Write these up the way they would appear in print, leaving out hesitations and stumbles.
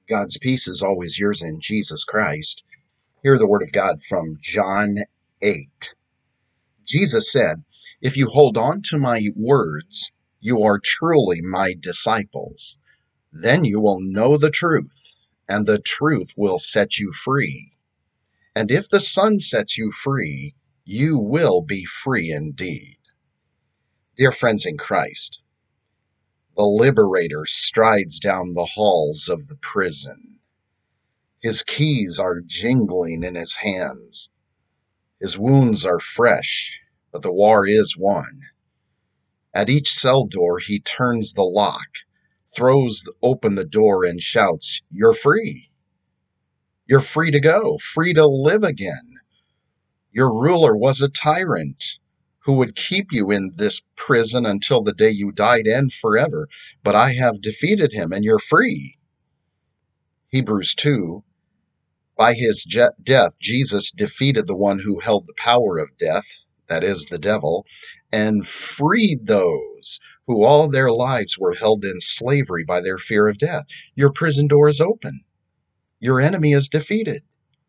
God's peace is always yours in Jesus Christ. Hear the word of God from John 8. Jesus said, "If you hold on to my words, you are truly my disciples. Then you will know the truth, and the truth will set you free. And if the Son sets you free, you will be free indeed." Dear friends in Christ, the liberator strides down the halls of the prison. His keys are jingling in his hands. His wounds are fresh, but the war is won. At each cell door he turns the lock, throws open the door and shouts, "You're free. You're free to go, free to live again. Your ruler was a tyrant who would keep you in this prison until the day you died and forever, but I have defeated him and you're free." Hebrews 2. By his death, Jesus defeated the one who held the power of death, that is, the devil, and freed those who all their lives were held in slavery by their fear of death. Your prison door is open. Your enemy is defeated.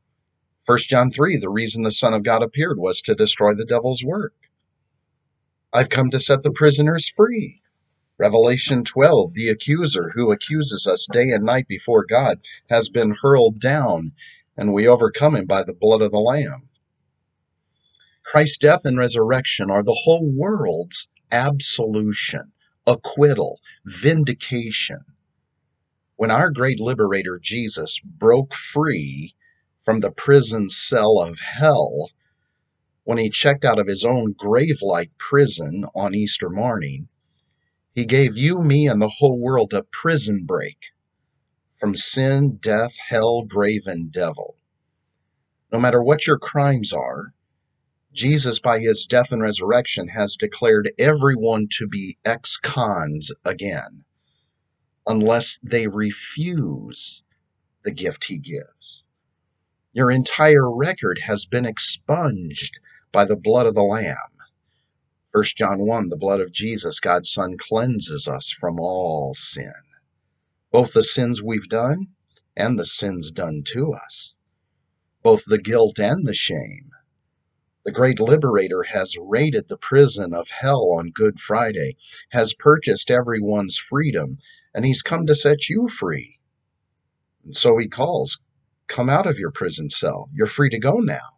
1 John 3, the reason the Son of God appeared was to destroy the devil's work. I've come to set the prisoners free. Revelation 12, the accuser who accuses us day and night before God has been hurled down, and we overcome him by the blood of the Lamb. Christ's death and resurrection are the whole world's absolution, acquittal, vindication. When our great liberator Jesus broke free from the prison cell of hell, when he checked out of his own grave-like prison on Easter morning, he gave you, me, and the whole world a prison break from sin, death, hell, grave, and devil. No matter what your crimes are, Jesus, by his death and resurrection, has declared everyone to be ex-cons again, unless they refuse the gift he gives. Your entire record has been expunged by the blood of the Lamb. 1 John 1, the blood of Jesus, God's Son, cleanses us from all sin, both the sins we've done and the sins done to us, both the guilt and the shame. The great liberator has raided the prison of hell on Good Friday, has purchased everyone's freedom, and he's come to set you free. And so he calls, "Come out of your prison cell. You're free to go now."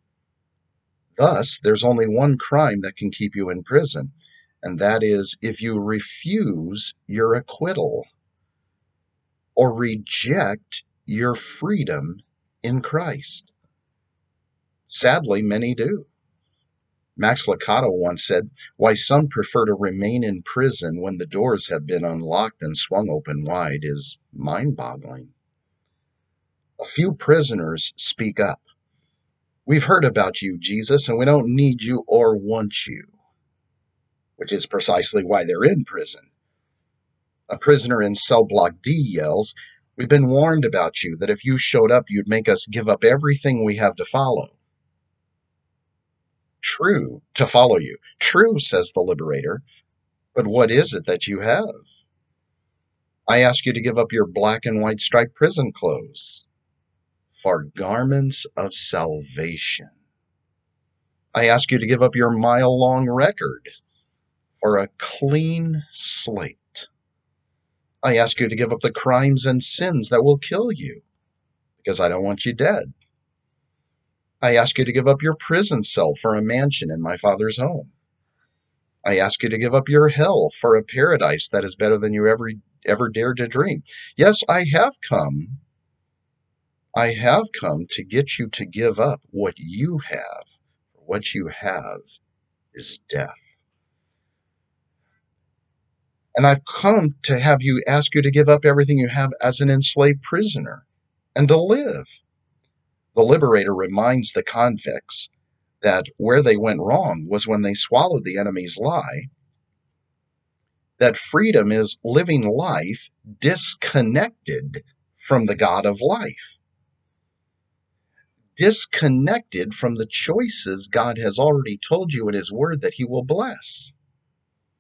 Thus, there's only one crime that can keep you in prison, and that is if you refuse your acquittal or reject your freedom in Christ. Sadly, many do. Max Lucado once said, "Why some prefer to remain in prison when the doors have been unlocked and swung open wide is mind-boggling." A few prisoners speak up. "We've heard about you, Jesus, and we don't need you or want you," which is precisely why they're in prison. A prisoner in cell block D yells, "We've been warned about you, that if you showed up, you'd make us give up everything we have to follow." "True, to follow you." "True," says the liberator, "but what is it that you have?" "I ask you to give up your black and white striped prison clothes for garments of salvation. I ask you to give up your mile-long record for a clean slate. I ask you to give up the crimes and sins that will kill you, because I don't want you dead. I ask you to give up your prison cell for a mansion in my Father's home. I ask you to give up your hell for a paradise that is better than you ever dared to dream. Yes, I have come to get you to give up what you have. What you have is death. And I've come to have you ask you to give up everything you have as an enslaved prisoner and to live." The liberator reminds the convicts that where they went wrong was when they swallowed the enemy's lie, that freedom is living life disconnected from the God of life, disconnected from the choices God has already told you in his word that he will bless.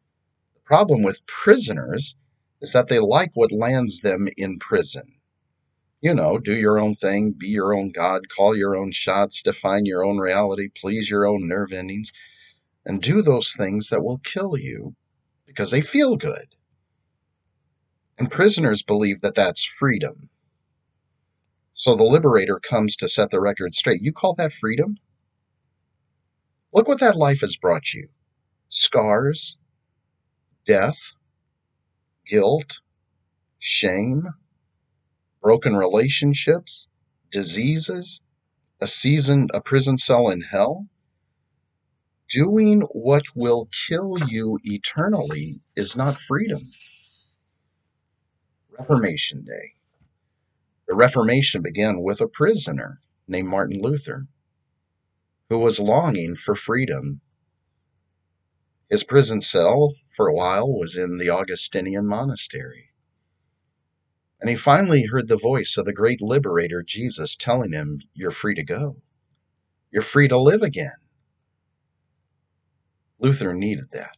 The problem with prisoners is that they like what lands them in prison. Do your own thing, be your own God, call your own shots, define your own reality, please your own nerve endings, and do those things that will kill you because they feel good. And prisoners believe that that's freedom. So the liberator comes to set the record straight. You call that freedom? Look what that life has brought you. Scars, death, guilt, shame, broken relationships, diseases, a prison cell in hell. Doing what will kill you eternally is not freedom. Reformation Day. The Reformation began with a prisoner named Martin Luther, who was longing for freedom. His prison cell, for a while, was in the Augustinian monastery. And he finally heard the voice of the great liberator, Jesus, telling him, "You're free to go. You're free to live again." Luther needed that.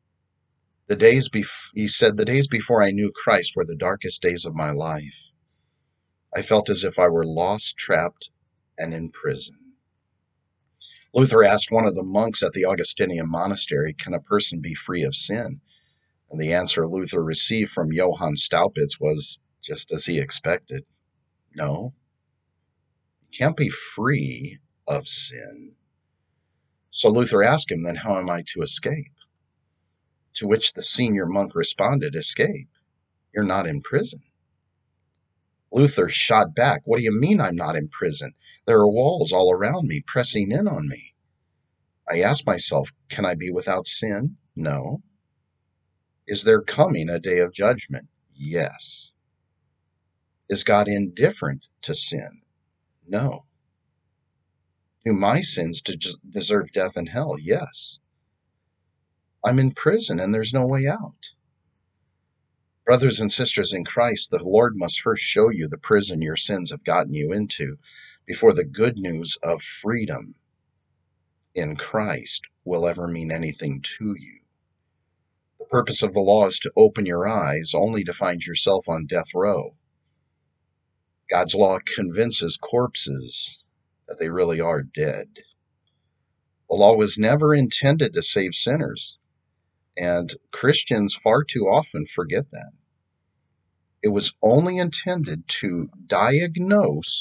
He said, "The days before I knew Christ were the darkest days of my life. I felt as if I were lost, trapped, and in prison." Luther asked one of the monks at the Augustinian monastery, "Can a person be free of sin?" And the answer Luther received from Johann Staupitz was just as he expected. No, you can't be free of sin. So Luther asked him, "Then how am I to escape?" To which the senior monk responded, "Escape? You're not in prison." Luther shot back, "What do you mean I'm not in prison? There are walls all around me, pressing in on me." I asked myself, can I be without sin? No. Is there coming a day of judgment? Yes. Is God indifferent to sin? No. Do my sins deserve death and hell? Yes. I'm in prison and there's no way out. Brothers and sisters in Christ, the Lord must first show you the prison your sins have gotten you into before the good news of freedom in Christ will ever mean anything to you. The purpose of the law is to open your eyes only to find yourself on death row. God's law convinces corpses that they really are dead. The law was never intended to save sinners, and Christians far too often forget that. It was only intended to diagnose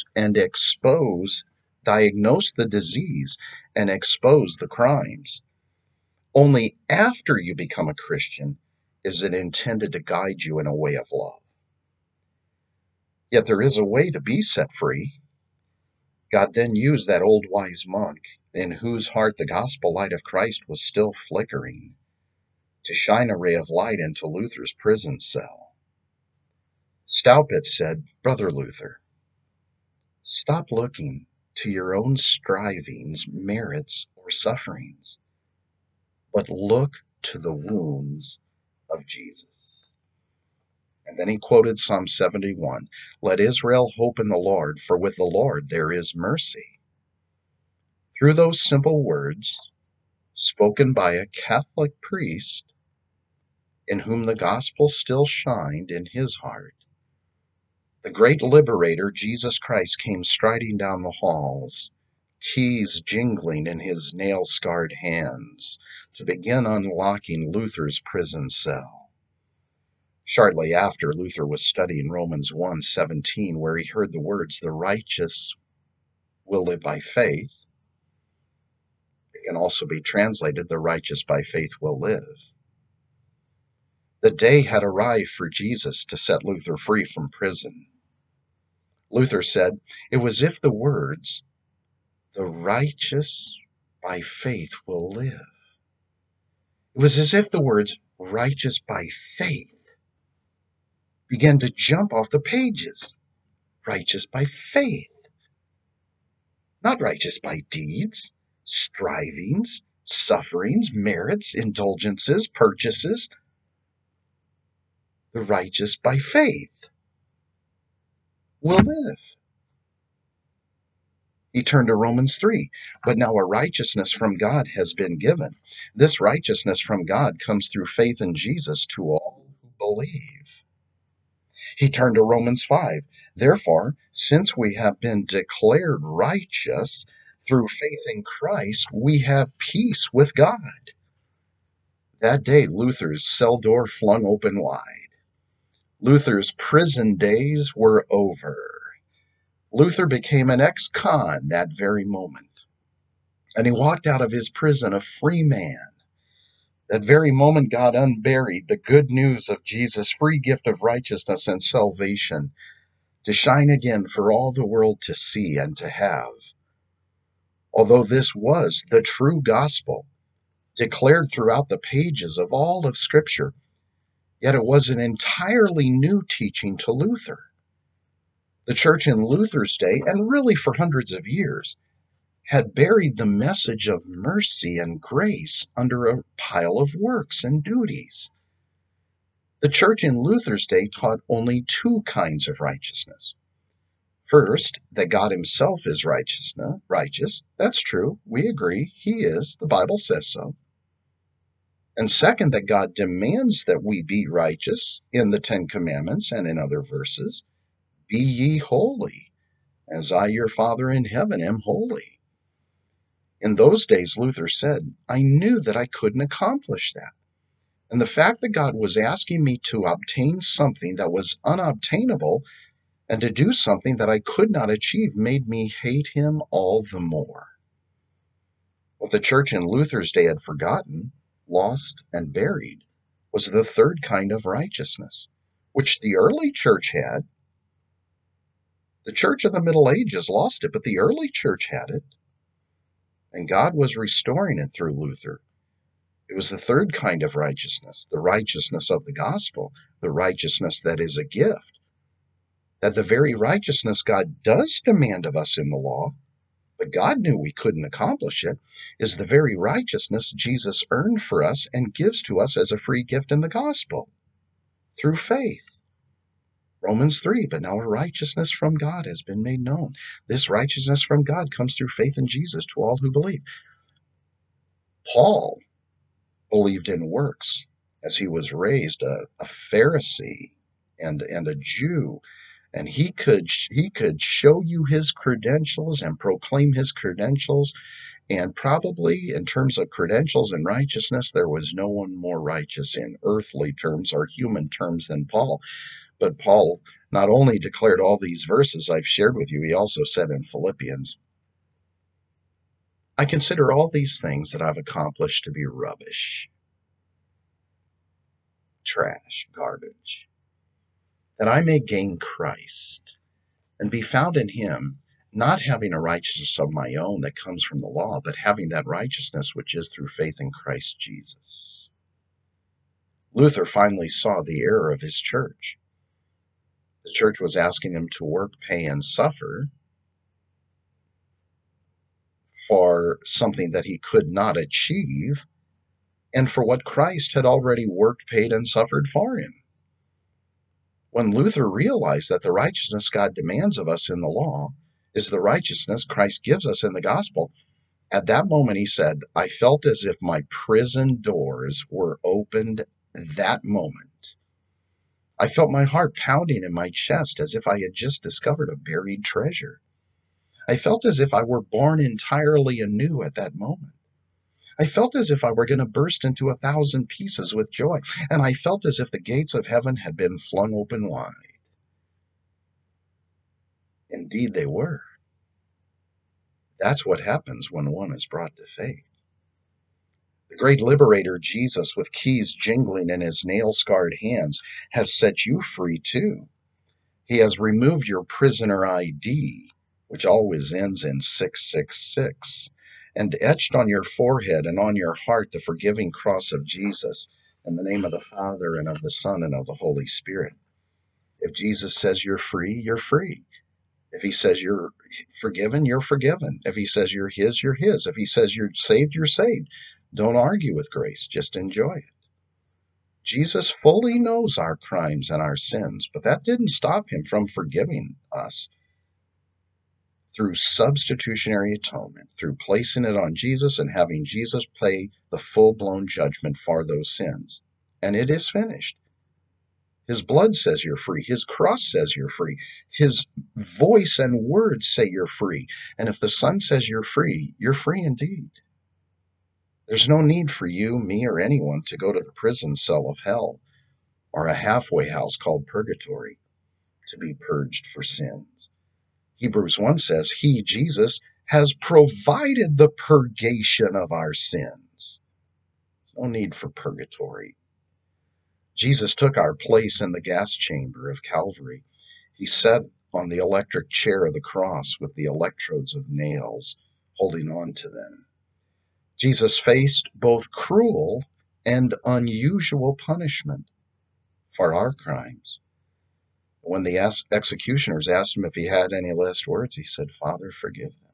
the disease and expose the crimes. Only after you become a Christian is it intended to guide you in a way of love. Yet there is a way to be set free. God then used that old wise monk, in whose heart the gospel light of Christ was still flickering, to shine a ray of light into Luther's prison cell. Staupitz said, "Brother Luther, stop looking to your own strivings, merits, or sufferings, but look to the wounds of Jesus." And then he quoted Psalm 71, "Let Israel hope in the Lord, for with the Lord there is mercy." Through those simple words, spoken by a Catholic priest in whom the gospel still shined in his heart, the great liberator, Jesus Christ, came striding down the halls, keys jingling in his nail-scarred hands, to begin unlocking Luther's prison cell. Shortly after, Luther was studying Romans 1:17, where he heard the words, "The righteous will live by faith." It can also be translated, "The righteous by faith will live." The day had arrived for Jesus to set Luther free from prison. Luther said, it was as if the words, "The righteous by faith will live." It was as if the words, "righteous by faith," began to jump off the pages. Righteous by faith. Not righteous by deeds, strivings, sufferings, merits, indulgences, purchases. The righteous by faith will live. He turned to Romans 3. But now a righteousness from God has been given. This righteousness from God comes through faith in Jesus to all who believe. He turned to Romans 5. Therefore, since we have been declared righteous through faith in Christ, we have peace with God. That day, Luther's cell door flung open wide. Luther's prison days were over. Luther became an ex-con that very moment. And he walked out of his prison a free man. That very moment, God unburied the good news of Jesus' free gift of righteousness and salvation to shine again for all the world to see and to have. Although this was the true gospel, declared throughout the pages of all of Scripture, yet it was an entirely new teaching to Luther. The church in Luther's day, and really for hundreds of years, had buried the message of mercy and grace under a pile of works and duties. The church in Luther's day taught only two kinds of righteousness. First, that God himself is righteous. That's true. We agree. He is. The Bible says so. And second, that God demands that we be righteous in the Ten Commandments and in other verses. Be ye holy, as I, your Father in heaven, am holy. In those days, Luther said, I knew that I couldn't accomplish that. And the fact that God was asking me to obtain something that was unobtainable and to do something that I could not achieve made me hate him all the more. What the church in Luther's day had forgotten, lost, and buried was the third kind of righteousness, which the early church had. The church of the Middle Ages lost it, but the early church had it. And God was restoring it through Luther. It was the third kind of righteousness, the righteousness of the gospel, the righteousness that is a gift. That the very righteousness God does demand of us in the law, but God knew we couldn't accomplish it, is the very righteousness Jesus earned for us and gives to us as a free gift in the gospel, through faith. Romans 3, but now a righteousness from God has been made known. This righteousness from God comes through faith in Jesus to all who believe. Paul believed in works as he was raised a Pharisee and a Jew, and he could show you his credentials and proclaim his credentials, and probably in terms of credentials and righteousness, there was no one more righteous in earthly terms or human terms than Paul. But Paul not only declared all these verses I've shared with you, he also said in Philippians, I consider all these things that I've accomplished to be rubbish, trash, garbage, that I may gain Christ and be found in him, not having a righteousness of my own that comes from the law, but having that righteousness which is through faith in Christ Jesus. Luther finally saw the error of his church. The church was asking him to work, pay, and suffer for something that he could not achieve, and for what Christ had already worked, paid, and suffered for him. When Luther realized that the righteousness God demands of us in the law is the righteousness Christ gives us in the gospel, at that moment he said, I felt as if my prison doors were opened that moment. I felt my heart pounding in my chest as if I had just discovered a buried treasure. I felt as if I were born entirely anew at that moment. I felt as if I were going to burst into 1,000 pieces with joy, and I felt as if the gates of heaven had been flung open wide. Indeed, they were. That's what happens when one is brought to faith. The great liberator Jesus, with keys jingling in his nail-scarred hands, has set you free too. He has removed your prisoner ID, which always ends in 666, and etched on your forehead and on your heart the forgiving cross of Jesus, in the name of the Father and of the Son and of the Holy Spirit. If Jesus says you're free, you're free. If he says you're forgiven, you're forgiven. If he says you're his, you're his. If he says you're saved, you're saved. Don't argue with grace, just enjoy it. Jesus fully knows our crimes and our sins, but that didn't stop him from forgiving us through substitutionary atonement, through placing it on Jesus and having Jesus pay the full-blown judgment for those sins. And it is finished. His blood says you're free. His cross says you're free. His voice and words say you're free. And if the Son says you're free indeed. There's no need for you, me, or anyone to go to the prison cell of hell or a halfway house called purgatory to be purged for sins. Hebrews 1 says, He, Jesus, has provided the purgation of our sins. No need for purgatory. Jesus took our place in the gas chamber of Calvary. He sat on the electric chair of the cross with the electrodes of nails holding on to them. Jesus faced both cruel and unusual punishment for our crimes. When the executioners asked him if he had any last words, he said, Father, forgive them.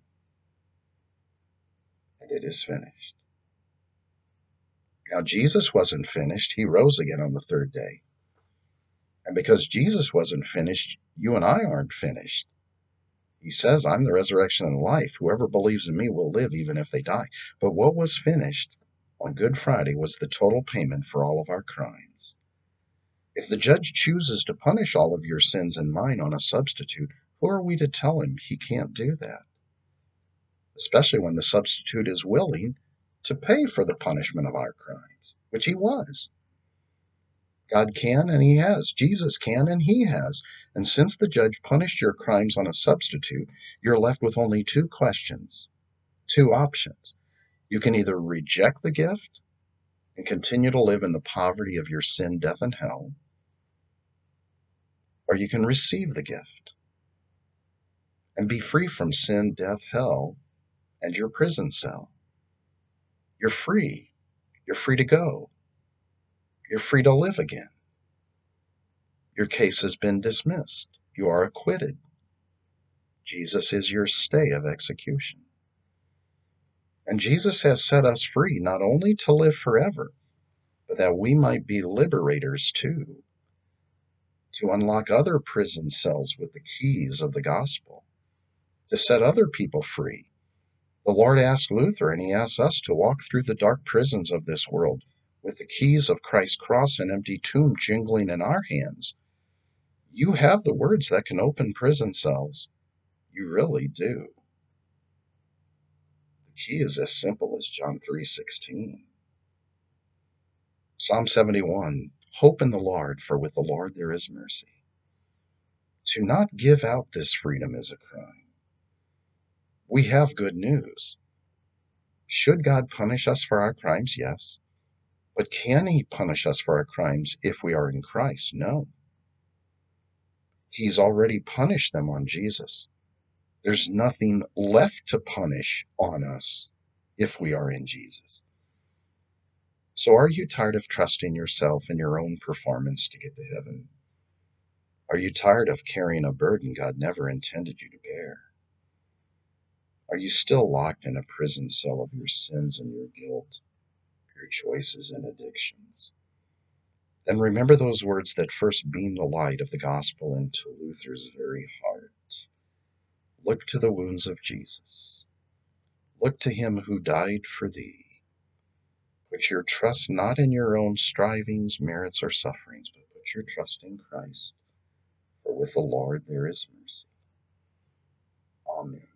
And it is finished. Now, Jesus wasn't finished. He rose again on the third day. And because Jesus wasn't finished, you and I aren't finished. He says, I'm the resurrection and life. Whoever believes in me will live even if they die. But what was finished on Good Friday was the total payment for all of our crimes. If the judge chooses to punish all of your sins and mine on a substitute, who are we to tell him he can't do that? Especially when the substitute is willing to pay for the punishment of our crimes, which he was. God can and he has. Jesus can and he has. And since the judge punished your crimes on a substitute, you're left with only two questions, two options. You can either reject the gift and continue to live in the poverty of your sin, death, and hell, or you can receive the gift and be free from sin, death, hell, and your prison cell. You're free. You're free to go. You're free to live again. Your case has been dismissed. You are acquitted. Jesus is your stay of execution. And Jesus has set us free not only to live forever, but that we might be liberators too, to unlock other prison cells with the keys of the gospel, to set other people free. The Lord asked Luther, and he asks us to walk through the dark prisons of this world with the keys of Christ's cross and empty tomb jingling in our hands. You have the words that can open prison cells. You really do. The key is as simple as John 3:16. Psalm 71, hope in the Lord, for with the Lord there is mercy. To not give out this freedom is a crime. We have good news. Should God punish us for our crimes? Yes. But can he punish us for our crimes if we are in Christ? No. He's already punished them on Jesus. There's nothing left to punish on us if we are in Jesus. So are you tired of trusting yourself and your own performance to get to heaven? Are you tired of carrying a burden God never intended you to bear? Are you still locked in a prison cell of your sins and your guilt, your choices and addictions? Then remember those words that first beamed the light of the gospel into Luther's very heart. Look to the wounds of Jesus. Look to him who died for thee. Put your trust not in your own strivings, merits, or sufferings, but put your trust in Christ. For with the Lord there is mercy. Amen.